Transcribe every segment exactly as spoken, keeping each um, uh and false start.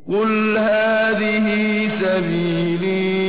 قل هذه سبيلي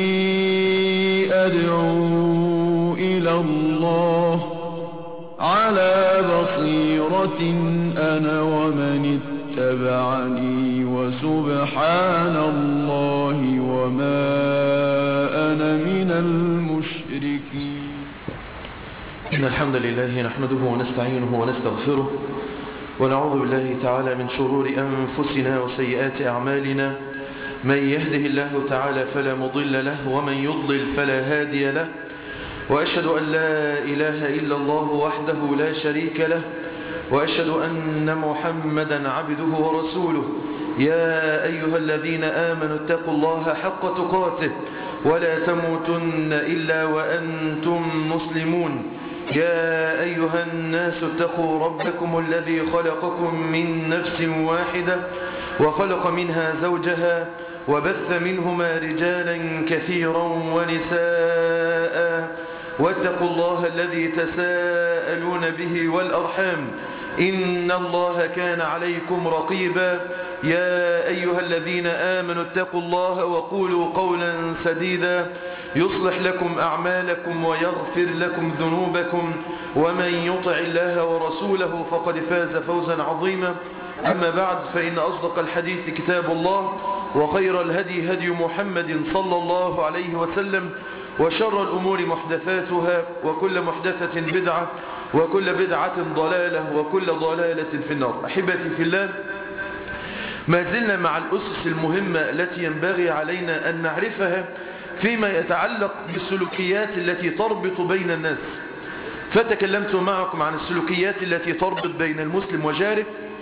أدعو إلى الله على بصيرة أنا ومن اتبعني وسبحان الله وما أنا من المشركين. إن الحمد لله نحمده ونستعينه ونستغفره ونعوذ بالله تعالى من شرور أنفسنا وسيئات أعمالنا. من يهده الله تعالى فلا مضل له ومن يضلل فلا هادي له، وأشهد أن لا إله إلا الله وحده لا شريك له، وأشهد أن محمدا عبده ورسوله. يا أيها الذين آمنوا اتقوا الله حق تقاته ولا تموتن إلا وأنتم مسلمون. يا أيها الناس اتقوا ربكم الذي خلقكم من نفس واحدة وخلق منها زوجها وبث منهما رجالا كثيرا ونساء، واتقوا الله الذي تساءلون به والأرحام إن الله كان عليكم رقيبا. يا أيها الذين آمنوا اتقوا الله وقولوا قولا سديدا يصلح لكم أعمالكم ويغفر لكم ذنوبكم، ومن يطع الله ورسوله فقد فاز فوزا عظيما. أما بعد، فإن أصدق الحديث كتاب الله، وخير الهدي هدي محمد صلى الله عليه وسلم، وشر الأمور محدثاتها، وكل محدثة بدعة، وكل بدعة ضلالة، وكل ضلالة في النار. أحبتي في الله، ما زلنا مع الأسس المهمة التي ينبغي علينا أن نعرفها فيما يتعلق بالسلوكيات التي تربط بين الناس. فتكلمت معكم عن السلوكيات التي تربط بين المسلم وجاره،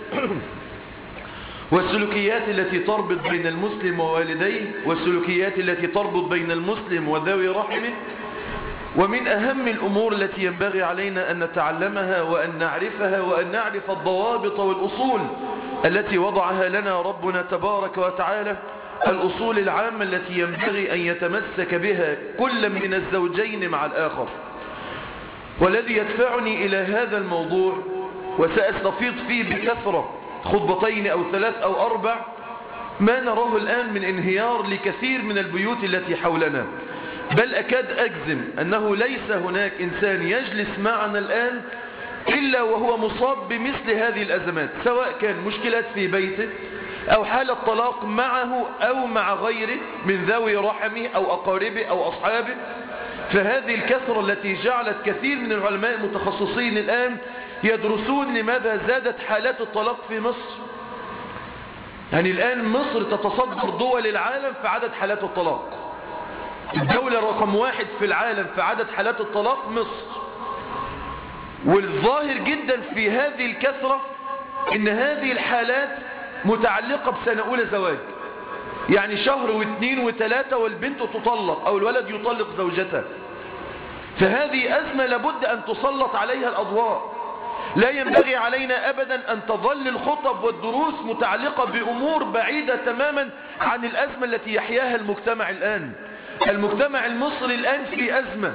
والسلوكيات التي تربط بين المسلم ووالديه، والسلوكيات التي تربط بين المسلم وذوي رحمه. ومن أهم الأمور التي ينبغي علينا أن نتعلمها وأن نعرفها وأن نعرف الضوابط والأصول التي وضعها لنا ربنا تبارك وتعالى، الأصول العامة التي ينبغي أن يتمسك بها كل من الزوجين مع الآخر. والذي يدفعني إلى هذا الموضوع، وسأستفيض فيه بكثرة، خطبتين أو ثلاث أو أربع، ما نراه الآن من انهيار لكثير من البيوت التي حولنا. بل أكاد أجزم أنه ليس هناك إنسان يجلس معنا الآن إلا وهو مصاب بمثل هذه الأزمات، سواء كان مشكلات في بيته أو حالة طلاق معه أو مع غيره من ذوي رحمه أو أقاربه أو أصحابه. فهذه الكثرة التي جعلت كثير من العلماء المتخصصين الآن يدرسون لماذا زادت حالات الطلاق في مصر. يعني الآن مصر تتصدر دول العالم في عدد حالات الطلاق. الدولة رقم واحد في العالم في عدد حالات الطلاق مصر. والظاهر جدا في هذه الكثرة ان هذه الحالات متعلقة بسنة اولى زواج، يعني شهر واثنين وثلاثة والبنت تطلق او الولد يطلق زوجته. فهذه أزمة لابد ان تسلط عليها الأضواء. لا ينبغي علينا ابدا ان تظل الخطب والدروس متعلقة بامور بعيدة تماما عن الأزمة التي يحياها المجتمع الآن. المجتمع المصري الآن في أزمة.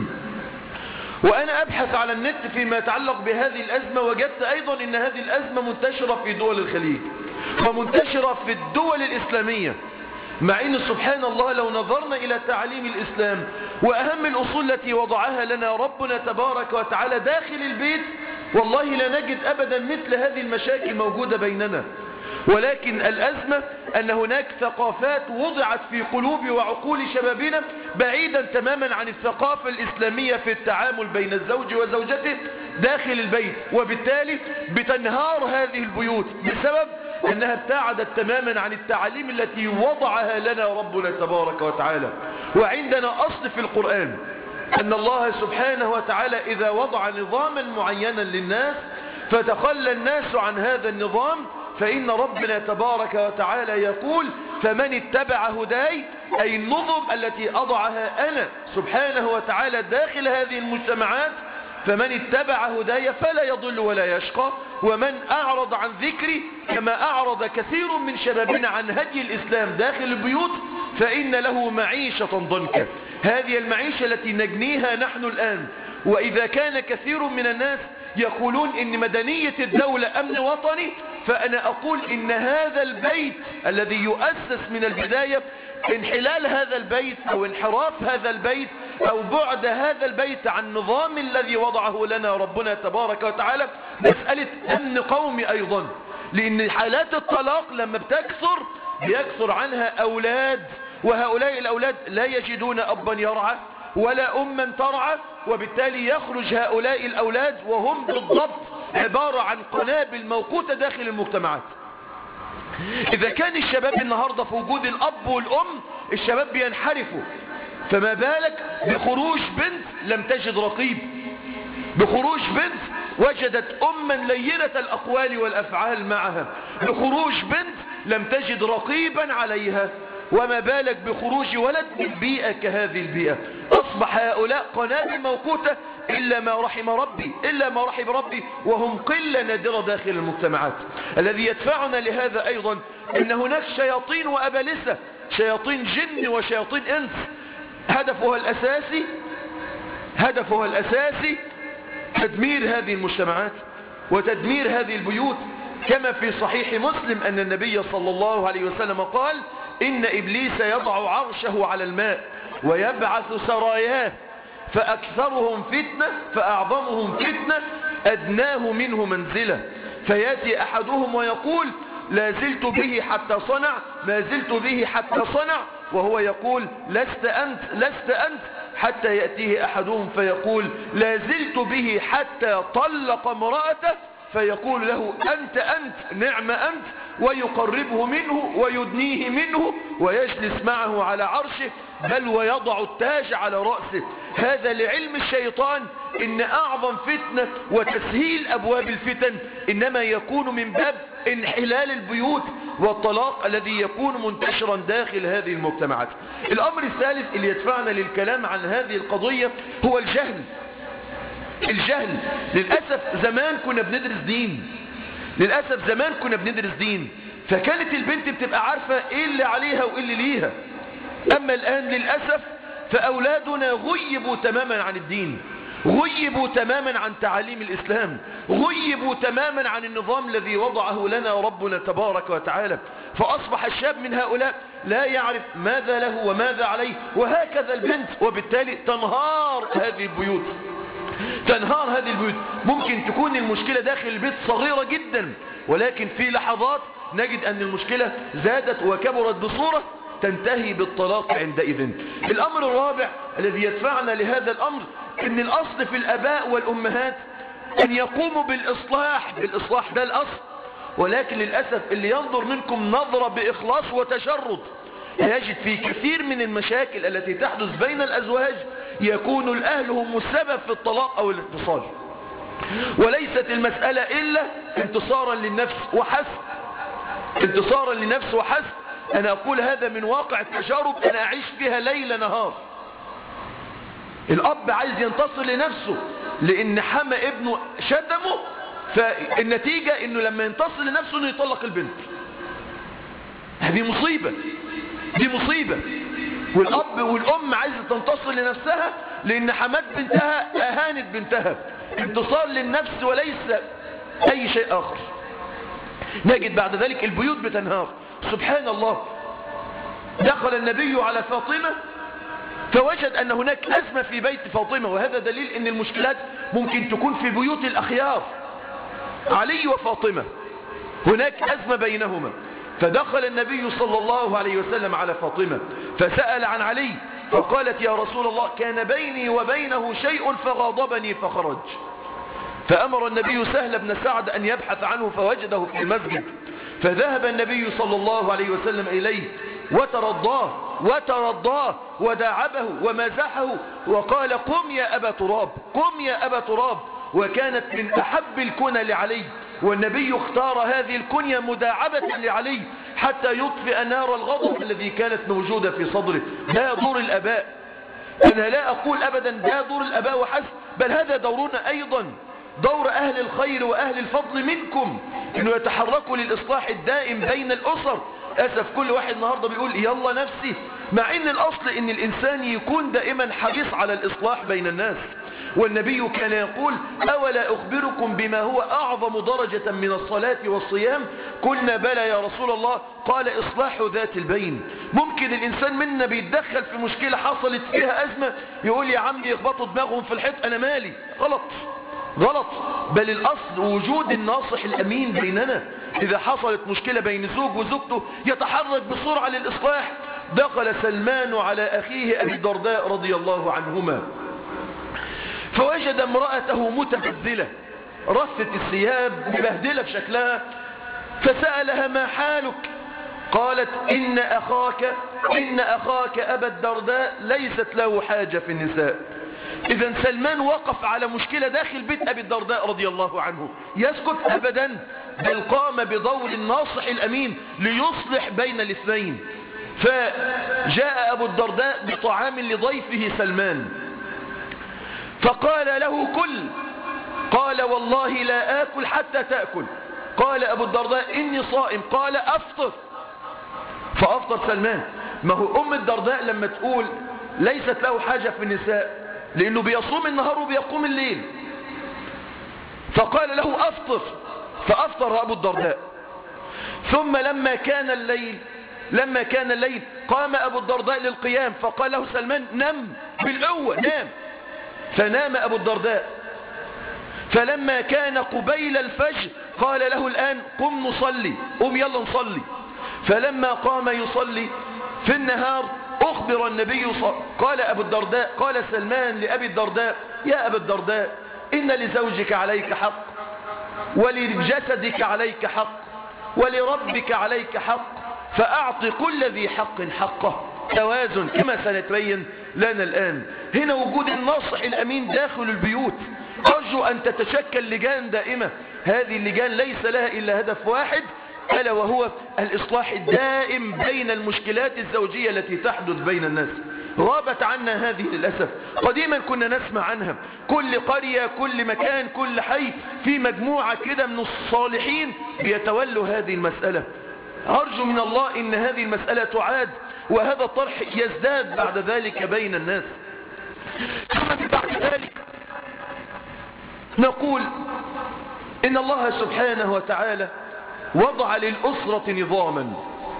وأنا أبحث على النت فيما يتعلق بهذه الأزمة، وجدت أيضا أن هذه الأزمة منتشرة في دول الخليج ومنتشرة في الدول الإسلامية، مع أن سبحان الله لو نظرنا إلى تعاليم الإسلام وأهم الأصول التي وضعها لنا ربنا تبارك وتعالى داخل البيت، والله لا نجد أبدا مثل هذه المشاكل موجودة بيننا. ولكن الأزمة أن هناك ثقافات وضعت في قلوب وعقول شبابنا بعيدا تماما عن الثقافة الإسلامية في التعامل بين الزوج وزوجته داخل البيت، وبالتالي بتنهار هذه البيوت بسبب أنها ابتعدت تماما عن التعاليم التي وضعها لنا ربنا تبارك وتعالى. وعندنا أصل في القرآن أن الله سبحانه وتعالى إذا وضع نظاما معينا للناس فتخلى الناس عن هذا النظام، فإن ربنا تبارك وتعالى يقول: فمن اتبع هداي، أي النظم التي أضعها أنا سبحانه وتعالى داخل هذه المجتمعات، فمن اتبع هداي فلا يضل ولا يشقى، ومن أعرض عن ذكري كما أعرض كثير من شبابنا عن هدي الإسلام داخل البيوت فإن له معيشة ضنكا. هذه المعيشة التي نجنيها نحن الآن. وإذا كان كثير من الناس يقولون إن مدنية الدولة أمن وطني، فأنا أقول إن هذا البيت الذي يؤسس من البداية، انحلال هذا البيت أو انحراف هذا البيت أو بعد هذا البيت عن النظام الذي وضعه لنا ربنا تبارك وتعالى مسألة أمن قومي أيضا. لأن حالات الطلاق لما بتكثر بيكثر عنها أولاد، وهؤلاء الأولاد لا يجدون أبا يرعى ولا أما ترعى، وبالتالي يخرج هؤلاء الأولاد وهم بالضبط عبارة عن قنابل موقوتة داخل المجتمعات. إذا كان الشباب النهاردة في وجود الأب والأم الشباب بينحرفوا، فما بالك بخروج بنت لم تجد رقيب، بخروج بنت وجدت أما لينة الأقوال والأفعال معها، بخروج بنت لم تجد رقيبا عليها، وما بالك بخروج ولد من بيئة كهذه البيئة. أصبح هؤلاء قنابل موقوتة إلا ما رحم ربي، إلا ما رحم ربي، وهم قلة نادرة داخل المجتمعات. الذي يدفعنا لهذا أيضا أن هناك شياطين وأبالسة، شياطين جن وشياطين إنس، هدفها الأساسي هدفها الأساسي تدمير هذه المجتمعات وتدمير هذه البيوت، كما في صحيح مسلم أن النبي صلى الله عليه وسلم قال: إن إبليس يضع عرشه على الماء ويبعث سراياه فأكثرهم فتنة فأعظمهم فتنة أدناه منه منزلة، فيأتي أحدهم ويقول: لا زلت به حتى صنع، ما زلت به حتى صنع، وهو يقول: لست أنت لست أنت، حتى يأتيه أحدهم فيقول: لا زلت به حتى طلق امرأته، فيقول له: أنت أنت نعم أنت، ويقربه منه ويدنيه منه ويجلس معه على عرشه، بل ويضع التاج على رأسه. هذا لعلم الشيطان إن أعظم فتنة وتسهيل أبواب الفتن إنما يكون من باب انحلال البيوت والطلاق الذي يكون منتشرا داخل هذه المجتمعات. الأمر الثالث اللي يدفعنا للكلام عن هذه القضية هو الجهل. الجهل للأسف زمان كنا بندرس دين، للأسف زمان كنا بندرس دين فكانت البنت بتبقى عارفة ايه اللي عليها وايه اللي ليها. اما الآن للأسف فأولادنا غيبوا تماما عن الدين، غيبوا تماما عن تعاليم الإسلام، غيبوا تماما عن النظام الذي وضعه لنا ربنا تبارك وتعالى، فأصبح الشاب من هؤلاء لا يعرف ماذا له وماذا عليه، وهكذا البنت، وبالتالي تنهار هذه البيوت تنهار هذه البيوت. ممكن تكون المشكلة داخل البيت صغيرة جدا، ولكن في لحظات نجد أن المشكلة زادت وكبرت بصورة تنتهي بالطلاق عندئذ. الأمر الرابع الذي يدفعنا لهذا الأمر أن الأصل في الآباء والأمهات أن يقوموا بالإصلاح، بالإصلاح ده الأصل، ولكن للأسف اللي ينظر منكم نظرة بإخلاص وتشرد يجد في كثير من المشاكل التي تحدث بين الأزواج يكون الأهل هم السبب في الطلاق أو الانفصال، وليست المسألة إلا انتصارا للنفس وحسب، انتصارا للنفس وحسب. أنا أقول هذا من واقع التجارب أنا أعيش فيها ليل نهار. الأب عايز ينتصر لنفسه لأن حمى ابنه شتمه، فالنتيجة أنه لما ينتصر لنفسه أنه يطلق البنت. هذه مصيبة، دي مصيبة. والأب والأم عايزة تنتصر لنفسها لأن حمات بنتها أهانت بنتها، انتصار للنفس وليس أي شيء آخر. نجد بعد ذلك البيوت بتنهار. سبحان الله، دخل النبي على فاطمة فوجد أن هناك أزمة في بيت فاطمة، وهذا دليل أن المشكلات ممكن تكون في بيوت الأخيار. علي وفاطمة هناك أزمة بينهما، فدخل النبي صلى الله عليه وسلم على فاطمة فسأل عن علي، فقالت: يا رسول الله كان بيني وبينه شيء فغاضبني فخرج. فأمر النبي سهل بن سعد أن يبحث عنه فوجده في المسجد، فذهب النبي صلى الله عليه وسلم إليه وترضاه وترضاه وداعبه ومزحه وقال: قم يا أبا تراب، قم يا أبا تراب. وكانت من أحب الكنى لعلي، والنبي اختار هذه الكنية مداعبة لعلي حتى يطفئ نار الغضب الذي كانت موجودة في صدره. ده دور الأباء، أنا لا أقول أبدا ده دور الأباء وحسب، بل هذا دورنا أيضا، دور أهل الخير وأهل الفضل منكم، إنه يتحركوا للإصلاح الدائم بين الأسر. أسف كل واحد النهاردة بيقول يلا نفسي، مع إن الأصل إن الإنسان يكون دائما حريص على الإصلاح بين الناس، والنبي كان يقول أولا أخبركم بما هو أعظم درجة من الصلاة والصيام؟ قلنا بلى يا رسول الله. قال إصلاح ذات البين. ممكن الإنسان منا بيتدخل في مشكلة حصلت فيها أزمة يقول يا عمي يخبطوا دماغهم في الحيط أنا مالي. غلط غلط، بل الأصل وجود الناصح الأمين بيننا. إذا حصلت مشكلة بين زوج وزوجته يتحرك بسرعة للإصلاح. دخل سلمان على أخيه أبي الدرداء رضي الله عنهما فوجد امرأته متبذلة، رثت الثياب مبهدلة بشكلها، فسألها ما حالك؟ قالت إن أخاك إن أخاك أبا الدرداء ليست له حاجة في النساء. إذا سلمان وقف على مشكلة داخل بيت أبي الدرداء رضي الله عنه، يسكت أبدا، بل قام بدور الناصح الأمين ليصلح بين الاثنين. فجاء أبو الدرداء بطعام لضيفه سلمان فقال له كل. قال والله لا آكل حتى تأكل. قال أبو الدرداء إني صائم. قال أفطر. فأفطر سلمان. ما هو أم الدرداء لما تقول ليست له حاجة في النساء لأنه بيصوم النهار وبيقوم الليل، فقال له أفطر. فأفطر أبو الدرداء. ثم لما كان الليل لما كان الليل قام أبو الدرداء للقيام، فقال له سلمان نم بالقوة، نام. فنام أبو الدرداء. فلما كان قبيل الفجر قال له الآن قم نصلي، قم يلا نصلي. فلما قام يصلي في النهار أخبر النبي صلى قال أبو الدرداء قال سلمان لأبي الدرداء يا أبا الدرداء إن لزوجك عليك حق، ولجسدك عليك حق، ولربك عليك حق، فأعط كل ذي حق حقه. توازن كما سنتبين لنا الآن. هنا وجود الناصح الأمين داخل البيوت. أرجو أن تتشكل لجان دائمة. هذه اللجان ليس لها إلا هدف واحد، ألا وهو الإصلاح الدائم بين المشكلات الزوجية التي تحدث بين الناس. غابت عنا هذه للأسف. قديما كنا نسمع عنها، كل قرية كل مكان كل حي في مجموعة كده من الصالحين بيتولوا هذه المسألة. أرجو من الله إن هذه المسألة تعاد وهذا الطرح يزداد بعد ذلك بين الناس. ثم بعد ذلك نقول إن الله سبحانه وتعالى وضع للأسرة نظاما.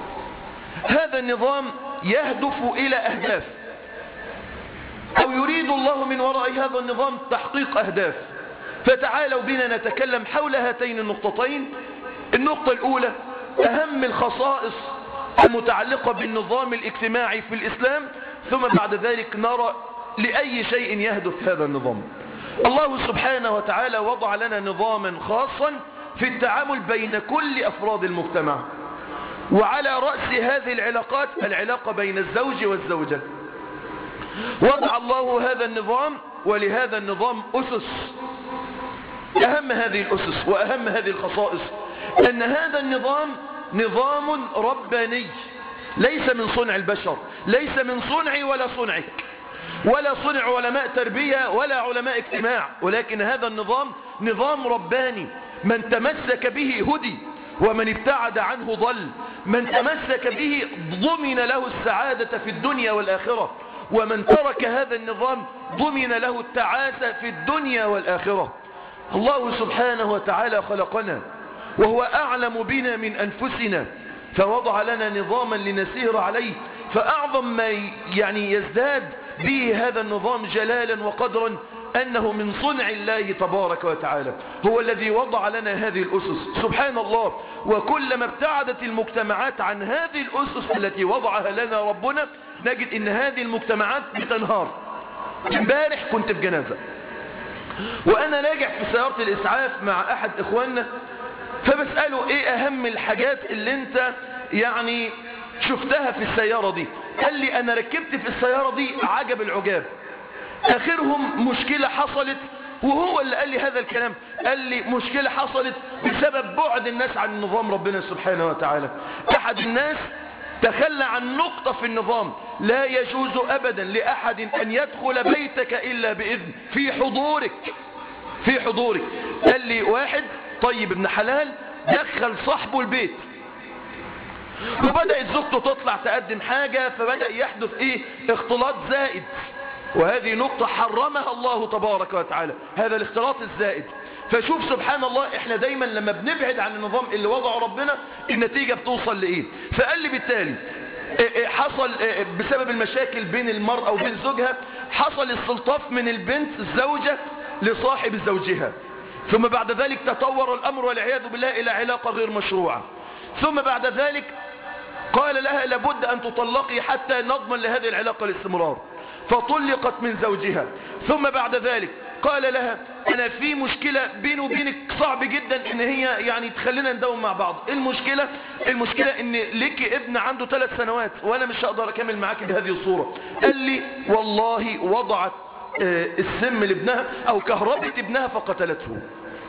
هذا النظام يهدف إلى أهداف، أو يريد الله من وراء هذا النظام تحقيق أهداف. فتعالوا بنا نتكلم حول هاتين النقطتين. النقطة الأولى أهم الخصائص المتعلقة بالنظام الاجتماعي في الإسلام، ثم بعد ذلك نرى لأي شيء يهدف هذا النظام. الله سبحانه وتعالى وضع لنا نظاما خاصا في التعامل بين كل أفراد المجتمع، وعلى رأس هذه العلاقات العلاقة بين الزوج والزوجة. وضع الله هذا النظام، ولهذا النظام أسس. أهم هذه الأسس وأهم هذه الخصائص أن هذا النظام نظام رباني، ليس من صنع البشر، ليس من صنعي ولا صنعك، ولا صنع علماء تربية ولا علماء اجتماع، ولكن هذا النظام نظام رباني. من تمسك به هدي، ومن ابتعد عنه ضل. من تمسك به ضمن له السعادة في الدنيا والآخرة، ومن ترك هذا النظام ضمن له التعاسة في الدنيا والآخرة. الله سبحانه وتعالى خلقنا وهو أعلم بنا من أنفسنا، فوضع لنا نظاما لنسير عليه. فأعظم ما يعني يزداد به هذا النظام جلالا وقدرا أنه من صنع الله تبارك وتعالى، هو الذي وضع لنا هذه الأسس. سبحان الله. وكلما ابتعدت المجتمعات عن هذه الأسس التي وضعها لنا ربنا نجد إن هذه المجتمعات بتنهار. امبارح كنت في جنازة وأنا راجع في سيارة الإسعاف مع أحد إخواننا، فبسأله إيه أهم الحاجات اللي أنت يعني شفتها في السيارة دي؟ قال لي أنا ركبت في السيارة دي عجب العجاب. آخرهم مشكلة حصلت، وهو اللي قال لي هذا الكلام، قال لي مشكلة حصلت بسبب بعد الناس عن نظام ربنا سبحانه وتعالى. أحد الناس تخلى عن نقطة في النظام. لا يجوز أبدا لأحد أن يدخل بيتك إلا بإذن، في حضورك في حضورك قال لي واحد طيب ابن حلال دخل صاحبه البيت، وبدأت زوجته تطلع تقدم حاجة، فبدأ يحدث ايه اختلاط زائد. وهذه نقطة حرمها الله تبارك وتعالى، هذا الاختلاط الزائد. فشوف سبحان الله، احنا دايما لما بنبعد عن النظام اللي وضعه ربنا النتيجة بتوصل لإيه؟ فقال لي بالتالي حصل بسبب المشاكل بين المرأة وبين زوجها، حصل استلطاف من البنت الزوجة لصاحب زوجها، ثم بعد ذلك تطور الأمر والعياذ بالله إلى علاقة غير مشروعة، ثم بعد ذلك قال لها لابد أن تطلقي حتى نضمن لهذه العلاقة الاستمرار، فطلقت من زوجها. ثم بعد ذلك قال لها أنا في مشكلة بيني وبينك صعب جدا إن هي يعني تخلينا نداوم مع بعض. المشكلة المشكلة إن لك ابن عنده ثلاث سنوات وأنا مش هقدر أكمل معاك بهذه الصورة. قال لي والله وضعت السم لابنها أو كهربت ابنها فقتلته.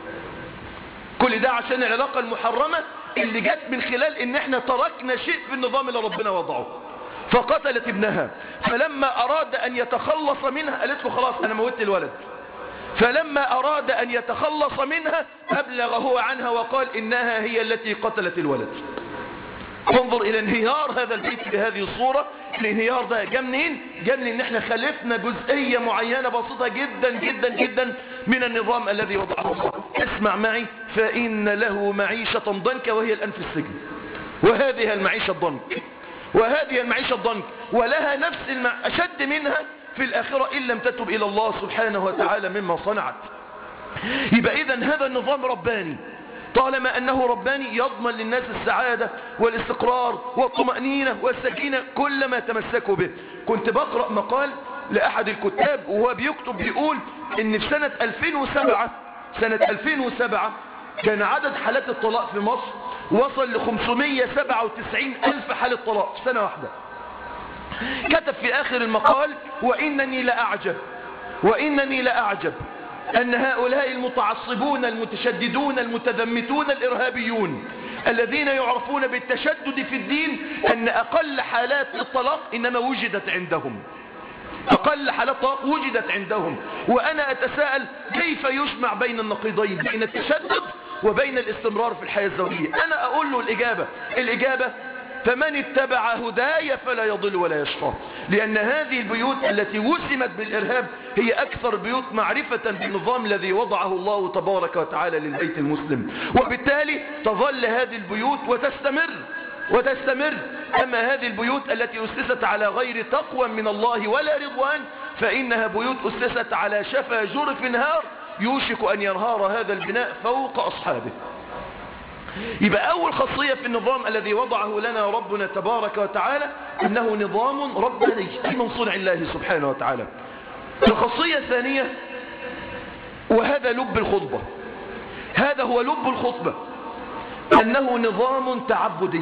كل ده عشان العلاقة المحرمة اللي جت من خلال إن احنا تركنا شيء في النظام اللي ربنا وضعه، فقتلت ابنها. فلما أراد أن يتخلص منها قالت له خلاص أنا موت الولد. فلما أراد أن يتخلص منها أبلغ هو عنها وقال إنها هي التي قتلت الولد. انظر إلى انهيار هذا البيت بهذه الصورة. الانهيار ده جاء منين؟ جاء من إن احنا خلفنا جزئية معينة بسيطة جدا جدا جدا من النظام الذي وضعه الله. اسمع معي، فإن له معيشة ضنكا وهي الآن في السجن، وهذه المعيشة الضنك وهذه المعيشة الضنك ولها نفس المع... أشد منها في الآخرة إن لم تتب إلى الله سبحانه وتعالى مما صنعت. يبقى إذن هذا النظام رباني، طالما أنه رباني يضمن للناس السعادة والاستقرار والطمأنينة والسكينة كلما تمسكوا به. كنت بقرأ مقال لأحد الكتاب وهو بيكتب بيقول إن في سنة ألفين وسبعة سنة ألفين وسبعة كان عدد حالات الطلاق في مصر وصل ل خمسمائة وسبعة وتسعين ألف حالة طلاق في سنة واحدة. كتب في آخر المقال وإنني لأعجب وإنني لأعجب أن هؤلاء المتعصبون المتشددون المتذمتون الإرهابيون الذين يعرفون بالتشدد في الدين أن أقل حالات الطلاق إنما وجدت عندهم، أقل حالات الطلاق وجدت عندهم. وأنا أتساءل كيف يجمع بين النقيضين، بين التشدد وبين الاستمرار في الحياة الزوجية؟ أنا أقول له الإجابة الإجابة فمن اتبع هداي فلا يضل ولا يشقى، لأن هذه البيوت التي وسمت بالإرهاب هي أكثر بيوت معرفة بالنظام الذي وضعه الله تبارك وتعالى للبيت المسلم، وبالتالي تظل هذه البيوت وتستمر وتستمر. أما هذه البيوت التي أسست على غير تقوى من الله ولا رضوان فإنها بيوت أسست على شفا جرف نهار يوشك أن ينهار هذا البناء فوق أصحابه. يبقى أول خاصية في النظام الذي وضعه لنا ربنا تبارك وتعالى أنه نظام رباني أي من صنع الله سبحانه وتعالى. الخاصية الثانية وهذا لب الخطبة، هذا هو لب الخطبة، أنه نظام تعبدي.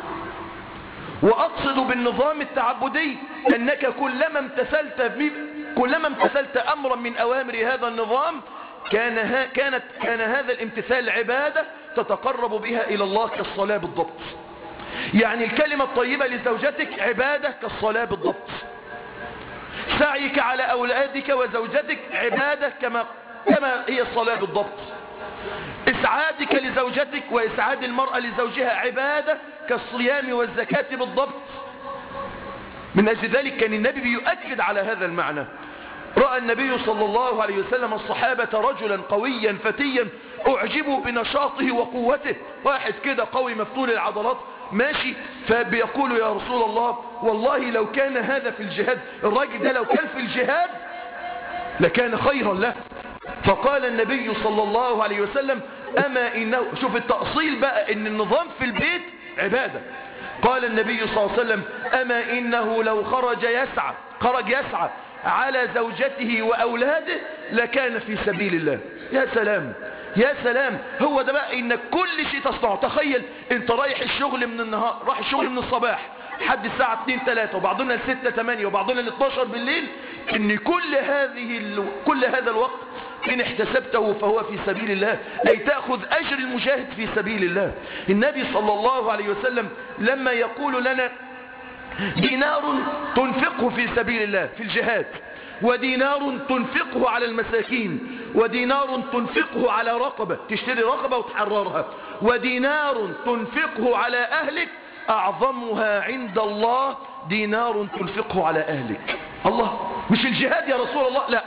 وأقصد بالنظام التعبدي أنك كلما امتثلت كلما امتثلت أمرا من أوامر هذا النظام كان, ها كانت كان هذا الامتثال عبادة تتقرب بها إلى الله كالصلاة بالضبط. يعني الكلمة الطيبة لزوجتك عبادة كالصلاة بالضبط، سعيك على أولادك وزوجتك عبادة كما, كما هي الصلاة بالضبط، إسعادك لزوجتك وإسعاد المرأة لزوجها عبادة كالصيام والزكاة بالضبط. من أجل ذلك كان النبي بيؤكد على هذا المعنى. رأى النبي صلى الله عليه وسلم الصحابة رجلا قويا فتيا أعجبوا بنشاطه وقوته، واحد كده قوي مفتول العضلات ماشي، فبيقول يا رسول الله والله لو كان هذا في الجهاد، الراجل ده لو كان في الجهاد لكان خيرا له. فقال النبي صلى الله عليه وسلم أما إنه، شوف التأصيل بقى إن النظام في البيت عبادة. قال النبي صلى الله عليه وسلم أما إنه لو خرج يسعى خرج يسعى على زوجته وأولاده لكان في سبيل الله. يا سلام يا سلام، هو ده بقى إن كل شيء تصنعه. تخيل انت رايح الشغل من النهار، رايح الشغل من الصباح لحد الساعة اتنين ثلاثة وبعضنا الستة ثمانية وبعضنا الاتناشر بالليل، ان كل هذه ال... كل هذا الوقت إن احتسبته فهو في سبيل الله، أي تأخذ أجر المجاهد في سبيل الله. النبي صلى الله عليه وسلم لما يقول لنا دينار تنفقه في سبيل الله في الجهاد، ودينار تنفقه على المساكين، ودينار تنفقه على رقبة تشتري رقبة وتحررها، ودينار تنفقه على أهلك أعظمها عند الله دينار تنفقه على أهلك. الله، مش الجهاد يا رسول الله؟ لا،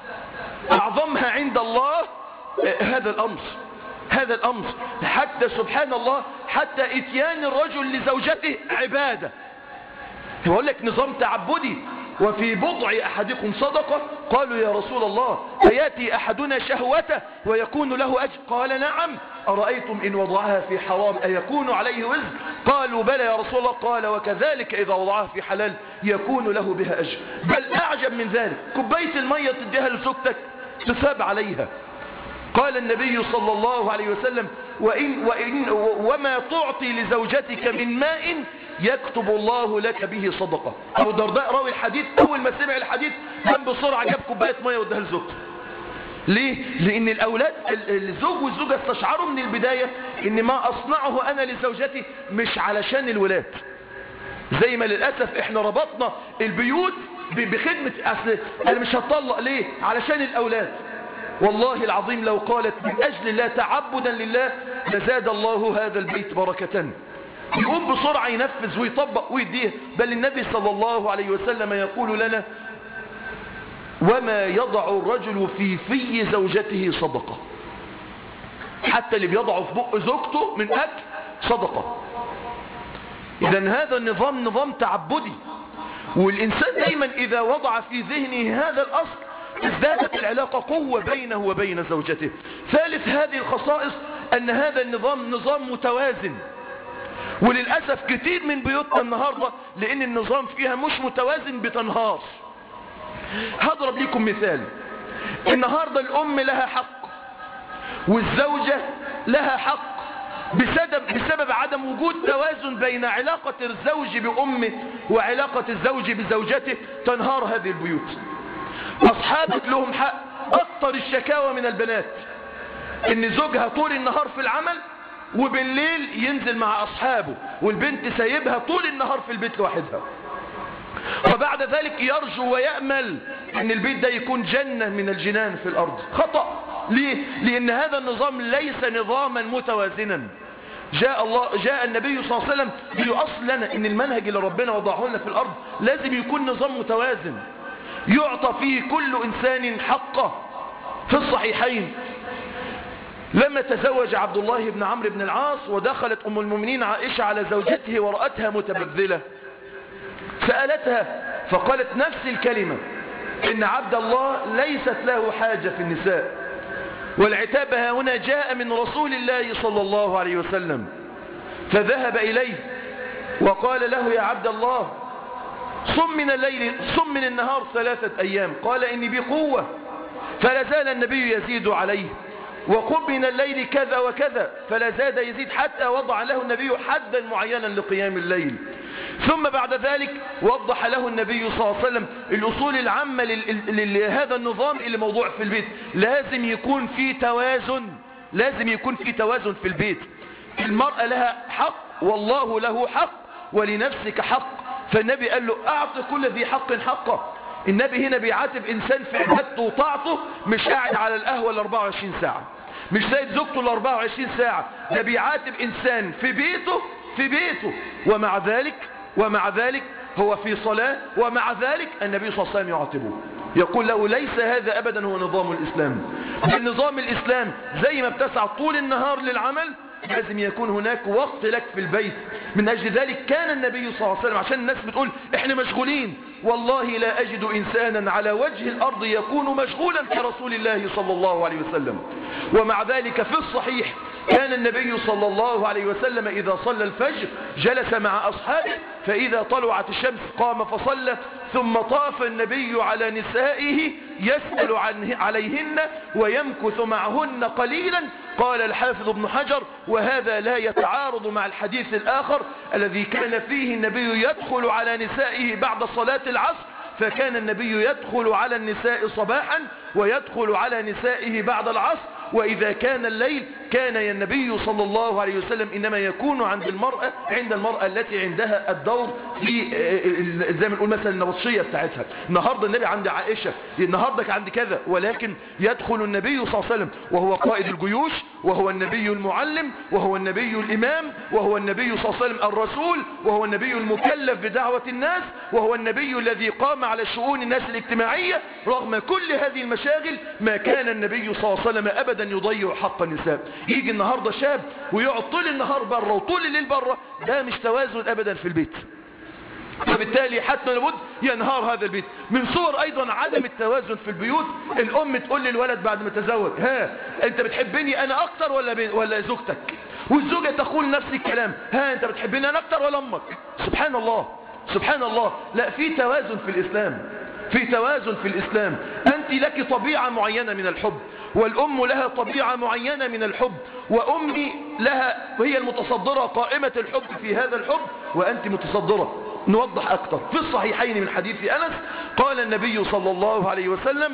أعظمها عند الله هذا الأمر، هذا الأمر حتى سبحان الله حتى إتيان الرجل لزوجته عبادة. يقول لك نظام تعبدي. وفي بضع أحدكم صدقة، قالوا يا رسول الله فيأتي أحدنا شهوته ويكون له أجر؟ قال نعم، أرأيتم إن وضعها في حرام أيكون عليه وزر؟ قالوا بلى يا رسول الله، قال وكذلك إذا وضعها في حلال يكون له بها أجر. بل أعجب من ذلك، كوباية المية تديها لزوجتك تثاب عليها. قال النبي صلى الله عليه وسلم وإن وإن وما تعطي لزوجتك من ماء يكتب الله لك به صدقة. أبو الدرداء راوي الحديث أول ما سمع الحديث قام بسرعة جاب كوباية مية واداها لزوجته. ليه؟ لأن الأولاد الزوج والزوجة استشعروا من البداية إن ما أصنعه أنا لزوجتي مش علشان الولاد، زي ما للأسف إحنا ربطنا البيوت بخدمة. أصل أنا مش هطلق ليه؟ علشان الأولاد. والله العظيم لو قالت من أجل الله تعبدا لله لزاد الله هذا البيت بركة. يقوم بسرعة ينفذ ويطبق ويديه. بل النبي صلى الله عليه وسلم يقول لنا وما يضع الرجل في في زوجته صدقة، حتى اللي بيضعه في بق زوجته من أكل صدقة. إذن هذا النظام نظام تعبدي، والإنسان دايما إذا وضع في ذهنه هذا الأصل ازدادت العلاقة قوة بينه وبين زوجته. ثالث هذه الخصائص أن هذا النظام نظام متوازن. وللأسف كتير من بيوتنا النهاردة لأن النظام فيها مش متوازن بتنهار. هضرب لكم مثال. النهاردة الأم لها حق والزوجة لها حق بسبب, بسبب عدم وجود توازن بين علاقة الزوج بأمه وعلاقة الزوج بزوجته تنهار هذه البيوت. أصحابك لهم حق. أكثر الشكاوى من البنات إن زوجها طول النهار في العمل وبالليل ينزل مع أصحابه، والبنت سايبها طول النهار في البيت لوحدها، وبعد ذلك يرجو ويأمل أن البيت ده يكون جنة من الجنان في الأرض. خطأ. ليه؟ لأن هذا النظام ليس نظاما متوازنا. جاء الله جاء النبي صلى الله عليه وسلم ليؤصل لنا أن المنهج اللي ربنا وضعه لنا في الأرض لازم يكون نظام متوازن يعطى فيه كل إنسان حقه. في الصحيحين لما تزوج عبد الله بن عمرو بن العاص ودخلت أم المؤمنين عائشة على زوجته ورأتها متبذلة سألتها فقالت نفس الكلمة إن عبد الله ليست له حاجة في النساء. والعتاب هنا جاء من رسول الله صلى الله عليه وسلم، فذهب إليه وقال له يا عبد الله صم من الليل صم من النهار ثلاثة أيام. قال إني بقوة. فلا زال النبي يزيد عليه وقم من الليل كذا وكذا، فلا زاد يزيد حتى وضع له النبي حدا معينا لقيام الليل. ثم بعد ذلك وضح له النبي صلى الله عليه وسلم الأصول العامة لهذا النظام اللي موضوع في البيت. لازم يكون في توازن، لازم يكون في توازن في البيت. المرأة لها حق والله له حق ولنفسك حق. فالنبي قال له أعطي كل ذي حق حقه. النبي هنا بيعاتب إنسان في عبادته وطاعته، مش قاعد على القهوة الأربعة وعشرين ساعة، مش سايب زوجته الأربعة وعشرين ساعة. ده بيعاتب إنسان في بيته في بيته ومع ذلك ومع ذلك هو في صلاة، ومع ذلك النبي صلى الله عليه وسلم يعاتبه يقول له ليس هذا أبدا هو نظام الإسلام. النظام الإسلام زي ما بتسعى طول النهار للعمل لازم يكون هناك وقت لك في البيت. من أجل ذلك كان النبي صلى الله عليه وسلم، عشان الناس بتقول احنا مشغولين، والله لا أجد إنسانا على وجه الأرض يكون مشغولا كرسول الله صلى الله عليه وسلم. ومع ذلك في الصحيح كان النبي صلى الله عليه وسلم إذا صلى الفجر جلس مع أصحابه، فإذا طلعت الشمس قام فصلى، ثم طاف النبي على نسائه يسأل عن عليهن ويمكث معهن قليلا. قال الحافظ ابن حجر وهذا لا يتعارض مع الحديث الآخر الذي كان فيه النبي يدخل على نسائه بعد صلاة العصر، فكان النبي يدخل على النساء صباحا ويدخل على نسائه بعد العصر. وإذا كان الليل كان النبي صلى الله عليه وسلم إنما يكون عند المرأة عند المرأة التي عندها الدور في زي ما نقول مثلا النبطشية بتاعتها. النهاردة النبي عند عائشة، النهاردة عند كذا، ولكن يدخل النبي صلى الله عليه وسلم وهو قائد الجيوش، وهو النبي المعلم، وهو النبي الإمام، وهو النبي صلى الله عليه وسلم الرسول، وهو النبي المكلف بدعوة الناس، وهو النبي الذي قام على شؤون الناس الاجتماعية. رغم كل هذه المشاغل ما كان النبي صلى الله عليه وسلم أبدا يضيع حق النساء. يجي النهاردة شاب ويقعد طول النهار بره وطول الليل بره، ده مش توازن أبدا في البيت، وبالتالي حتى لابد ينهار هذا البيت. من صور أيضا عدم التوازن في البيوت، الأم تقول للولد بعد ما تزوج: ها أنت بتحبني أنا أكتر ولا ولا زوجتك؟ والزوجة تقول نفس الكلام: ها أنت بتحبني أنا أكتر ولا أمك؟ سبحان الله سبحان الله. لا، في توازن في الإسلام، في توازن في الإسلام. أنت لك طبيعة معينة من الحب، والأم لها طبيعة معينة من الحب، وأمي لها وهي المتصدرة قائمة الحب في هذا الحب، وأنت متصدرة. نوضح أكثر. في الصحيحين من حديث أنس قال النبي صلى الله عليه وسلم: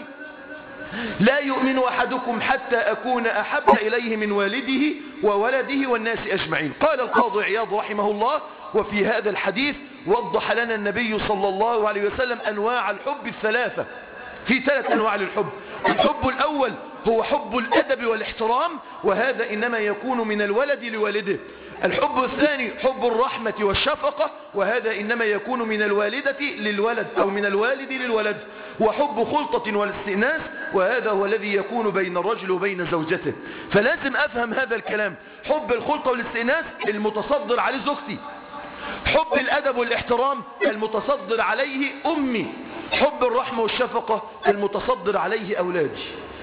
لا يؤمن أحدكم حتى أكون أحب إليه من والده وولده والناس أجمعين. قال القاضي عياض رحمه الله: وفي هذا الحديث وضح لنا النبي صلى الله عليه وسلم أنواع الحب الثلاثة. في ثلاث أنواع للحب. الحب الأول هو حب الأدب والاحترام، وهذا إنما يكون من الولد لوالده. الحب الثاني حب الرحمة والشفقة، وهذا إنما يكون من الوالدة للولد أو من الوالد للولد. وحب خلطة والاستئناس، وهذا هو الذي يكون بين الرجل وبين زوجته. فلازم أفهم هذا الكلام. حب الخلطة والاستئناس المتصدر عليه زوجتي، حب الأدب والاحترام المتصدر عليه أمي، حب الرحمة والشفقة المتصدر عليه أولادي.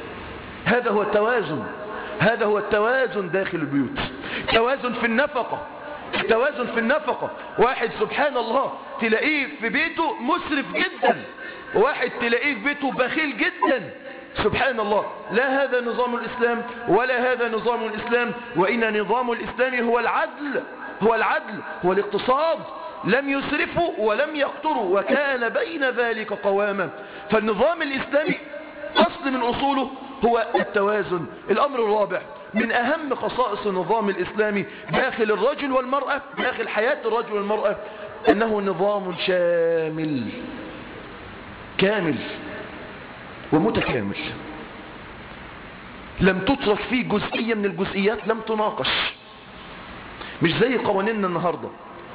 هذا هو التوازن، هذا هو التوازن داخل البيوت. توازن في النفقة، توازن في النفقة. واحد سبحان الله تلاقيه في بيته مسرف جدا، واحد تلاقيه في بيته بخيل جدا. سبحان الله. لا هذا نظام الإسلام ولا هذا نظام الإسلام، وإن نظام الإسلام هو العدل، هو العدل، هو الاقتصاد. لم يسرفوا ولم يقتروا، وكان بين ذلك قواما. فالنظام الإسلامي أصل من أصوله هو التوازن. الأمر الرابع من أهم خصائص النظام الإسلامي داخل الرجل والمرأة، داخل حياة الرجل والمرأة، أنه نظام شامل كامل ومتكامل. لم تترك فيه جزئية من الجزئيات، لم تناقش. مش زي قوانيننا النهاردة،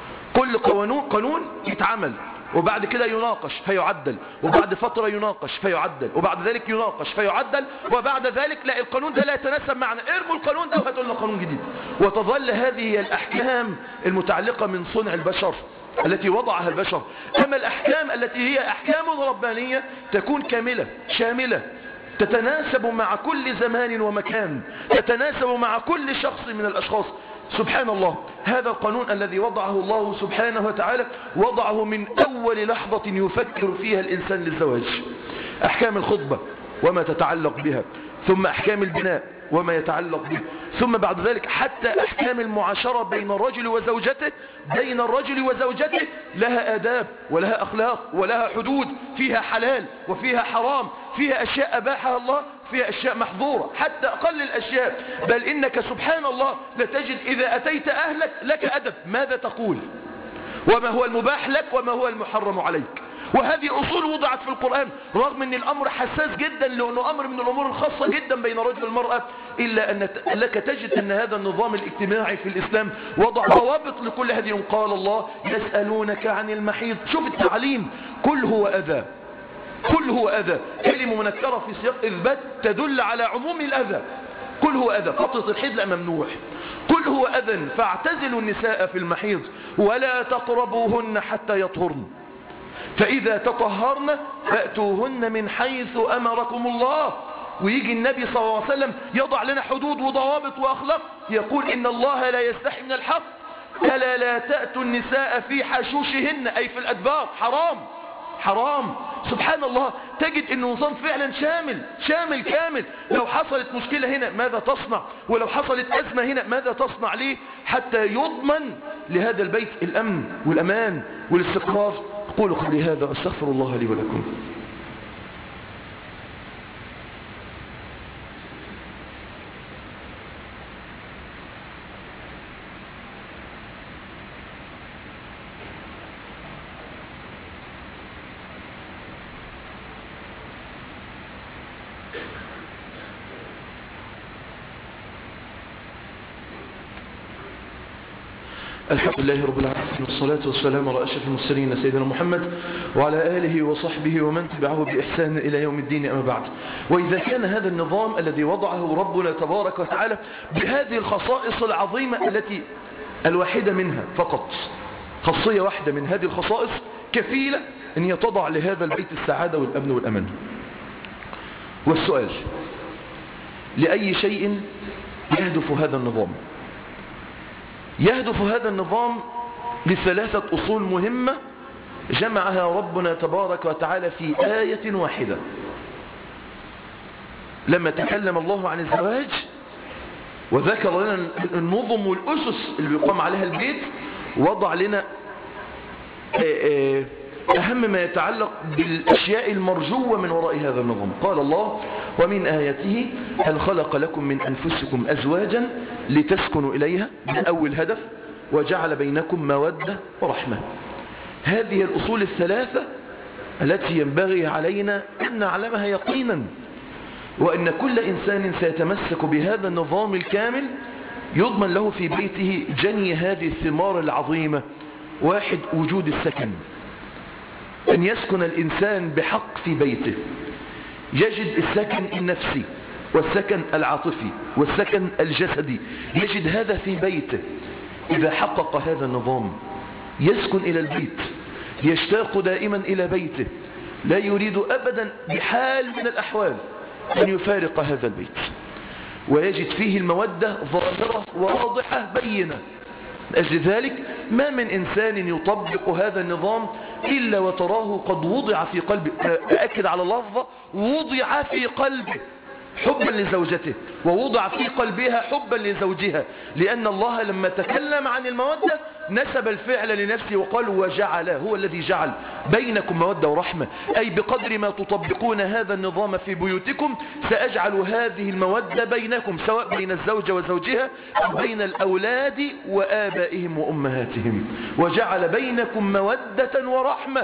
كل قانون قانون يتعمل وبعد كده يناقش فيعدل، وبعد فترة يناقش فيعدل، وبعد ذلك يناقش فيعدل، وبعد ذلك لا القانون ده لا يتناسب معنا، ارموا القانون ده وهاتوا لنا قانون جديد. وتظل هذه الأحكام المتعلقة من صنع البشر التي وضعها البشر. أما الأحكام التي هي أحكام ربانية تكون كاملة شاملة، تتناسب مع كل زمان ومكان، تتناسب مع كل شخص من الأشخاص. سبحان الله. هذا القانون الذي وضعه الله سبحانه وتعالى وضعه من أول لحظة يفكر فيها الإنسان للزواج. أحكام الخطبة وما تتعلق بها، ثم أحكام البناء وما يتعلق به، ثم بعد ذلك حتى أحكام المعاشرة بين الرجل وزوجته، بين الرجل وزوجته لها آداب ولها أخلاق ولها حدود، فيها حلال وفيها حرام، فيها أشياء أباحها الله، فيها أشياء محظورة، حتى أقل الأشياء. بل إنك سبحان الله لتجد إذا أتيت أهلك لك أدب، ماذا تقول، وما هو المباح لك وما هو المحرم عليك. وهذه أصول وضعت في القرآن، رغم أن الأمر حساس جدا لأنه أمر من الأمور الخاصة جدا بين الرجل والمرأة، إلا أن لك تجد أن هذا النظام الاجتماعي في الإسلام وضع ضوابط لكل هذه. قال الله: يسألونك عن المحيض. شوف التعليم، كل هو أذى، كل هو أذى. كلمة منكرة في سياق إثبات تدل على عموم الأذى. كل هو أذى، فترة الحيض لا ممنوع. كل هو أذى، فاعتزلوا النساء في المحيض ولا تقربوهن حتى يطهرن، فإذا تطهرن فأتوهن من حيث أمركم الله. ويجي النبي صلى الله عليه وسلم يضع لنا حدود وضوابط وأخلاق، يقول: إن الله لا يستحي من الحق، ألا لا تأتوا النساء في حشوشهن، أي في الأدبار، حرام حرام. سبحان الله. تجد أنه نظام فعلا شامل شامل كامل. لو حصلت مشكلة هنا ماذا تصنع، ولو حصلت أزمة هنا ماذا تصنع، ليه؟ حتى يضمن لهذا البيت الأمن والأمان والاستقرار. قولوا قولي هذا أستغفر الله لي ولكم. الحمد لله رب العالمين، والصلاة والسلام على أشرف المرسلين سيدنا محمد وعلى آله وصحبه ومن تبعه بإحسان إلى يوم الدين، أما بعد. وإذا كان هذا النظام الذي وضعه ربنا تبارك وتعالى بهذه الخصائص العظيمة التي الواحدة منها فقط، خاصية واحدة من هذه الخصائص كفيلة أن يتضع لهذا البيت السعادة والأمن والأمان. والسؤال: لأي شيء يهدف هذا النظام؟ يهدف هذا النظام لثلاثة أصول مهمة جمعها ربنا تبارك وتعالى في آية واحدة. لما تكلم الله عن الزواج وذكر لنا النظم والأسس اللي بيقام عليها البيت، وضع لنا أهم ما يتعلق بالأشياء المرجوة من وراء هذا النظام. قال الله: ومن آياته هل خلق لكم من أنفسكم أزواجا لتسكنوا إليها، من أول هدف، وجعل بينكم مودة ورحمة. هذه الأصول الثلاثة التي ينبغي علينا أن نعلمها يقينا، وأن كل إنسان سيتمسك بهذا النظام الكامل يضمن له في بيته جني هذه الثمار العظيمة. واحد: وجود السكن، أن يسكن الإنسان بحق في بيته، يجد السكن النفسي والسكن العاطفي والسكن الجسدي، يجد هذا في بيته. إذا حقق هذا النظام يسكن إلى البيت، يشتاق دائما إلى بيته، لا يريد أبدا بحال من الأحوال أن يفارق هذا البيت، ويجد فيه المودة ظاهرة واضحة بينة. لأجل ذلك ما من إنسان يطبق هذا النظام إلا وتراه قد وضع في قلبه، أأكد على لفظة، وضع في قلبه حبا لزوجته، ووضع في قلبها حبا لزوجها، لأن الله لما تكلم عن المودة نسب الفعل لنفسه وقال: وجعل، هو الذي جعل بينكم مودة ورحمة، أي بقدر ما تطبقون هذا النظام في بيوتكم سأجعل هذه المودة بينكم، سواء بين الزوجة وزوجها أو بين الأولاد وآبائهم وأمهاتهم. وجعل بينكم مودة ورحمة.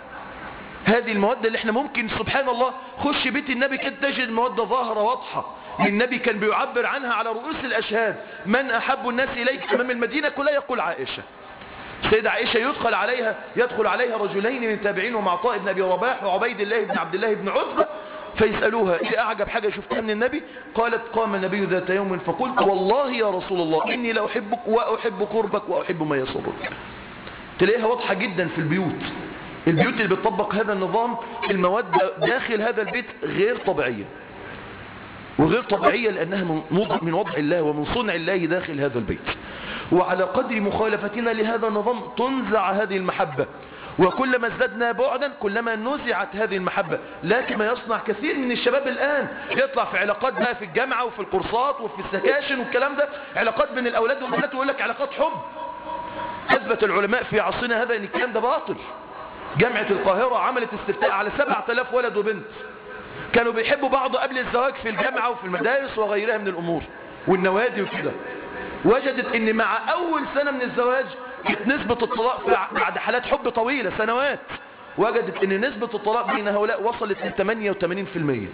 هذه المودة اللي احنا ممكن سبحان الله خش بيت النبي كده تجد المودة ظاهرة واضحة. النبي كان بيعبر عنها على رؤوس الأشهاد: من أحب الناس إليك أمام المدينة كلها؟ يقول عائشة. سيدة عائشة يدخل عليها يدخل عليها رجلين من تابعين، ومع عطاء بن أبي رباح وعبيد الله بن عبد الله بن عتبة، فيسألوها: إيه أعجب حاجة شفتها من النبي؟ قالت: قام النبي ذات يوم فقلت: والله يا رسول الله إني لا أحبك وأحب قربك وأحب ما يسرك. تلاقيها واضحة جدا في البيوت. البيوت اللي بتطبق هذا النظام المودة داخل هذا البيت غير طبيعية، وغير طبيعية لأنها من وضع الله ومن صنع الله داخل هذا البيت. وعلى قدر مخالفتنا لهذا النظام تنزع هذه المحبة، وكلما ازددنا بعدا كلما نزعت هذه المحبة. لكن ما يصنع كثير من الشباب الآن يطلع في علاقات بقى في الجامعة وفي الكورسات وفي السكاشن والكلام ده، علاقات بين الأولاد والبنات، ويقول لك علاقات حب. أثبت العلماء في عصرنا هذا أن الكلام ده باطل. جامعة القاهرة عملت استفتاء على سبعة آلاف ولد وبنت كانوا بيحبوا بعض قبل الزواج في الجامعة وفي المدارس وغيرها من الأمور والنوادي وكده. وجدت ان مع أول سنة من الزواج نسبة الطلاق بعد حالات حب طويلة سنوات، وجدت ان نسبة الطلاق بين هؤلاء وصلت ل ثمانية وثمانين بالمئة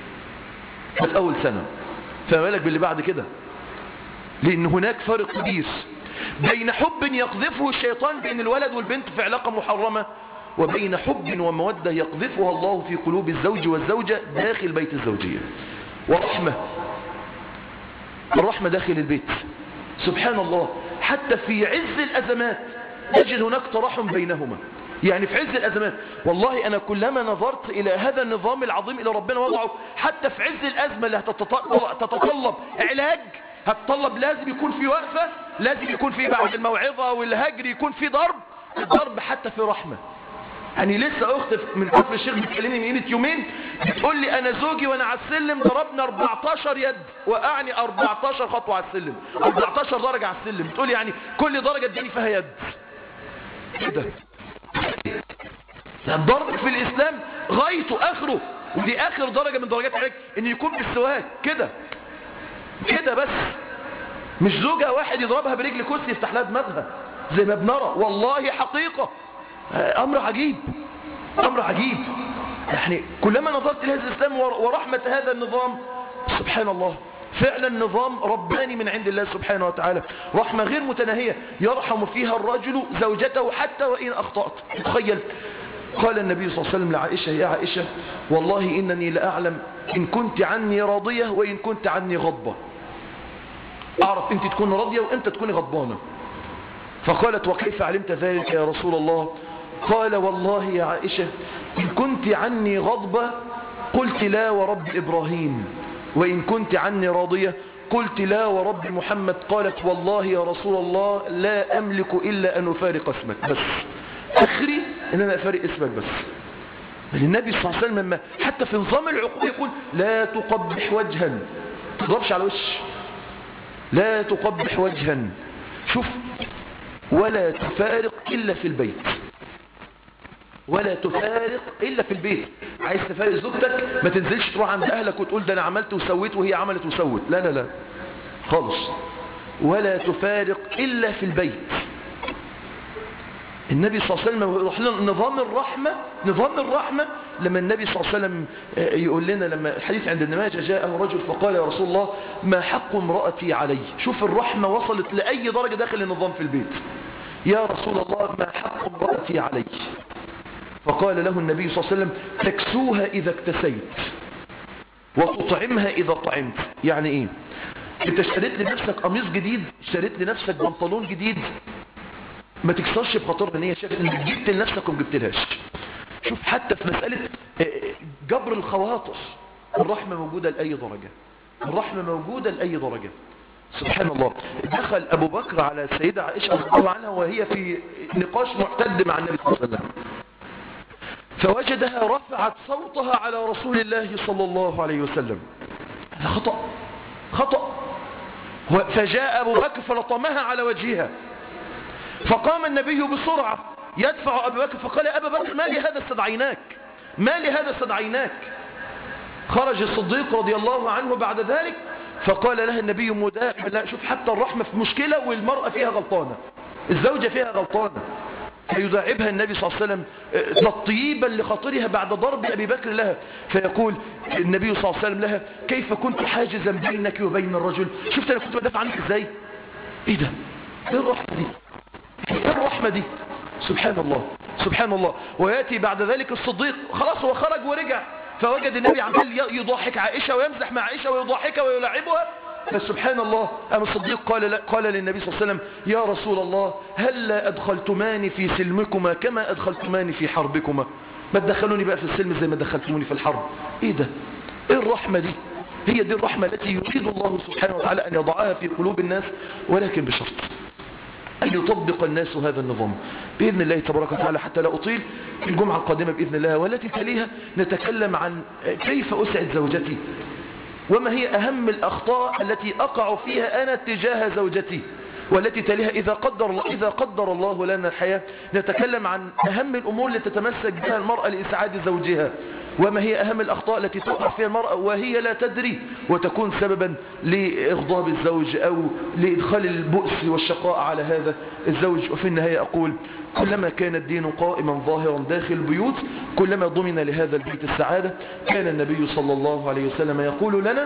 في أول سنة. فما بالك باللي بعد كده؟ لأن هناك فرق كبير بين حب يقذفه الشيطان بين الولد والبنت في علاقة محرمة، وبين حب ومودة يقذفها الله في قلوب الزوج والزوجة داخل بيت الزوجية. ورحمة، الرحمة داخل البيت. سبحان الله، حتى في عز الأزمات تجد هناك تراحم بينهما. يعني في عز الأزمات والله أنا كلما نظرت إلى هذا النظام العظيم اللي ربنا وضعه، حتى في عز الأزمة اللي هتتطلب علاج، هتطلب لازم يكون في وقفة، لازم يكون في بعد الموعظة والهجر يكون في ضرب، الضرب حتى في رحمة. يعني لسه أخت من كفر الشيخ بتكلمني من قيمة يومين بتقول لي: أنا زوجي وأنا على السلم ضربنا أربعتاشر يد، وقعني أربعتاشر خطوة على السلم، أربعتاشر درجة على السلم. بتقول لي يعني كل درجة اداني فيها يد. كده الضرب في الإسلام غايته آخره، ودي آخر درجة من درجات العلاج إن يكون بالسواك كده كده بس، مش زوجها واحد يضربها برجل كرسي يفتح لها دماغها زي ما بنرى. والله حقيقة أمر عجيب، أمر عجيب. يعني كلما نظرت لهذا الإسلام ورحمة هذا النظام سبحان الله فعلا نظام رباني من عند الله سبحانه وتعالى، رحمة غير متناهية يرحم فيها الرجل زوجته حتى وإن أخطأت. تخيل قال النبي صلى الله عليه وسلم لعائشة: يا عائشة والله إنني لأعلم إن كنت عني راضية وإن كنت عني غضبة. أعرف أنت تكون راضية وأنت تكوني غضبانة. فقالت: وكيف علمت ذلك يا رسول الله؟ قال: والله يا عائشة إن كنت عني غضبة قلت لا ورب إبراهيم، وإن كنت عني راضية قلت لا ورب محمد. قالت: والله يا رسول الله لا أملك إلا أن أفارق اسمك، بس أخري إن أنا أفارق اسمك بس. بل النبي صلى الله عليه وسلم حتى في نظام العقوق يقول: لا تقبح وجها، ما تضربش على وش، لا تقبح وجها. شوف: ولا تفارق إلا في البيت، ولا تفارق إلا في البيت. عايز تفارق زوجتك ما تنزلش تروح عند أهلك وتقول ده أنا عملت وسويت وهي عملت وسوت، لا لا لا خالص. ولا تفارق إلا في البيت. النبي صلى الله عليه وسلم يروح لنا نظام الرحمة، نظام الرحمة لما النبي صلى الله عليه وسلم يقول لنا، لما الحديث عند ابن ماجه جاءه رجل فقال: يا رسول الله ما حق امرأتي علي؟ شوف الرحمة وصلت لأي درجة داخل النظام في البيت. يا رسول الله ما حق امرأتي علي؟ فقال له النبي صلى الله عليه وسلم: تكسوها إذا اكتسيت وتطعمها إذا طعمت. يعني إيه؟ أنت اشتريت لنفسك قميص جديد، اشتريت لنفسك بنطلون جديد، ما تكسرش بخاطرها ان هي شافت انك جبت لنفسك وما جبتلهاش. شوف حتى في مسألة جبر الخواطر الرحمة موجودة لأي درجة، الرحمة موجودة لأي درجة. سبحان الله. دخل أبو بكر على السيدة عائشة رضي الله عنها وهي في نقاش معتد مع النبي صلى الله عليه وسلم، فوجدها رفعت صوتها على رسول الله صلى الله عليه وسلم. هذا خطأ، خطأ. فجاء أبو بكر فلطمها على وجهها، فقام النبي بسرعة يدفع أبو بكر فقال: أبا بكر ما لهذا استدعيناك، ما لهذا استدعيناك. خرج الصديق رضي الله عنه بعد ذلك فقال لها النبي مداعبا: لا، شوف حتى الرحمة في مشكلة والمرأة فيها غلطانة، الزوجة فيها غلطانة، فيداعبها النبي صلى الله عليه وسلم تطيبا لخاطرها بعد ضرب أبي بكر لها. فيقول النبي صلى الله عليه وسلم لها: كيف كنت حاجزا بينك وبين الرجل؟ شفت أنا كنت بدافع عنك إزاي؟ إيه ده؟ إيه الرحمة دي؟ إيه الرحمة دي؟ سبحان الله، سبحان الله. ويأتي بعد ذلك الصديق، خلاص هو خرج ورجع، فوجد النبي عمال يضحك عائشة ويمزح مع عائشة ويضحكها ويلعبها. فسبحان الله أما الصديق قال, قال للنبي صلى الله عليه وسلم: يا رسول الله هل لا أدخلتماني في سلمكما كما أدخلتماني في حربكما؟ ما تدخلوني بقى في السلم زي ما دخلتموني في الحرب. إيه ده؟ إيه الرحمة دي؟ هي دي الرحمة التي يريد الله سبحانه وتعالى أن يضعها في قلوب الناس، ولكن بشرط أن يطبق الناس هذا النظام بإذن الله تبارك وتعالى. حتى لا أطيل، الجمعة القادمة بإذن الله والتي تليها نتكلم عن كيف أسعد زوجتي، وما هي أهم الأخطاء التي أقع فيها أنا تجاه زوجتي، والتي تليها إذا قدر الله, إذا قدر الله لنا الحياة نتكلم عن أهم الأمور التي تتمسك بها المرأة لإسعاد زوجها، وما هي أهم الأخطاء التي تقع فيها المرأة وهي لا تدري وتكون سببا لإغضاب الزوج أو لإدخال البؤس والشقاء على هذا الزوج. وفي النهاية أقول: كلما كان الدين قائما ظاهرا داخل البيوت كلما ضمن لهذا البيت السعادة. كان النبي صلى الله عليه وسلم يقول لنا: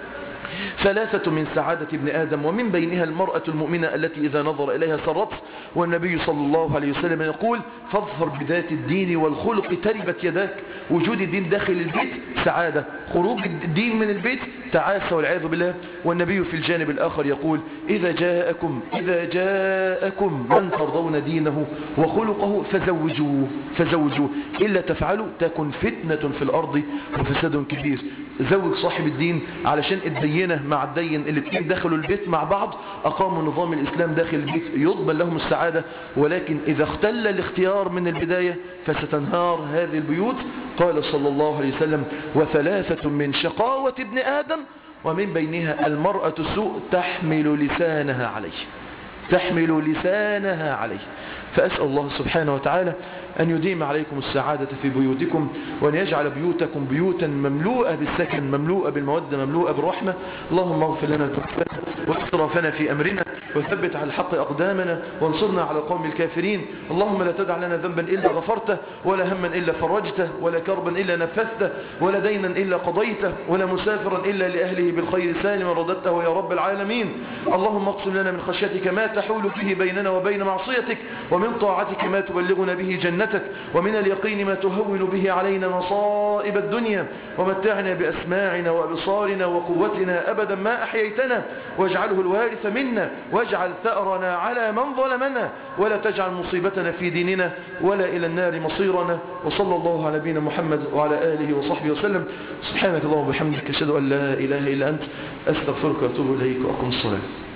ثلاثة من سعادة ابن آدم ومن بينها المرأة المؤمنة التي إذا نظر إليها سرت. والنبي صلى الله عليه وسلم يقول: فاظفر بذات الدين والخلق تربت يداك. وجود الدين داخل البيت سعادة، خروج الدين من البيت تعاسة والعياذ بالله. والنبي في الجانب الآخر يقول: إذا جاءكم إذا جاءكم من ترضون دينه وخلقه فزوجوه فزوجوه إلا تفعلوا تكن فتنة في الأرض وفساد كبير. زوج صاحب الدين علشان الدينة مع الدين الاثنين دخلوا البيت مع بعض، أقاموا نظام الإسلام داخل البيت يضمن لهم السعادة. ولكن إذا اختل الاختيار من البداية فستنهار هذه البيوت. قال صلى الله عليه وسلم: وثلاثة من شقاوة ابن آدم ومن بينها المرأة السوء تحمل لسانها عليه، تحمل لسانها عليه. فأسأل الله سبحانه وتعالى أن يديم عليكم السعادة في بيوتكم، وأن يجعل بيوتكم بيوتا مملوءة بالسكن، مملوءة بالمودة، مملوءة بالرحمة. اللهم اغفر لنا ذنوبنا واسرافنا في أمرنا، وثبت على الحق أقدامنا، وانصرنا على القوم الكافرين. اللهم لا تدع لنا ذنبا إلا غفرته، ولا هما إلا فرجته، ولا كربا إلا نفذته، ولا دينا إلا قضيته، ولا مسافرا إلا لأهله بالخير سالما رددته يا رب العالمين. اللهم اقسم لنا من خشيتك ما تحول به بيننا وبين معصيتك، ومن طاعتك ما تبلغنا به جنتك، ومن اليقين ما تهون به علينا مصائب الدنيا، ومتعنا بأسماعنا وأبصارنا وقوتنا أبدا ما أحييتنا، واجعله الوارث منا، واجعل ثأرنا على من ظلمنا، ولا تجعل مصيبتنا في ديننا، ولا إلى النار مصيرنا. وصلى الله على نبينا محمد وعلى آله وصحبه وسلم. سبحانك اللهم وبحمدك، أشهد أن لا إله إلا أنت، أستغفرك وأتوب إليك، وأقم الصلاة.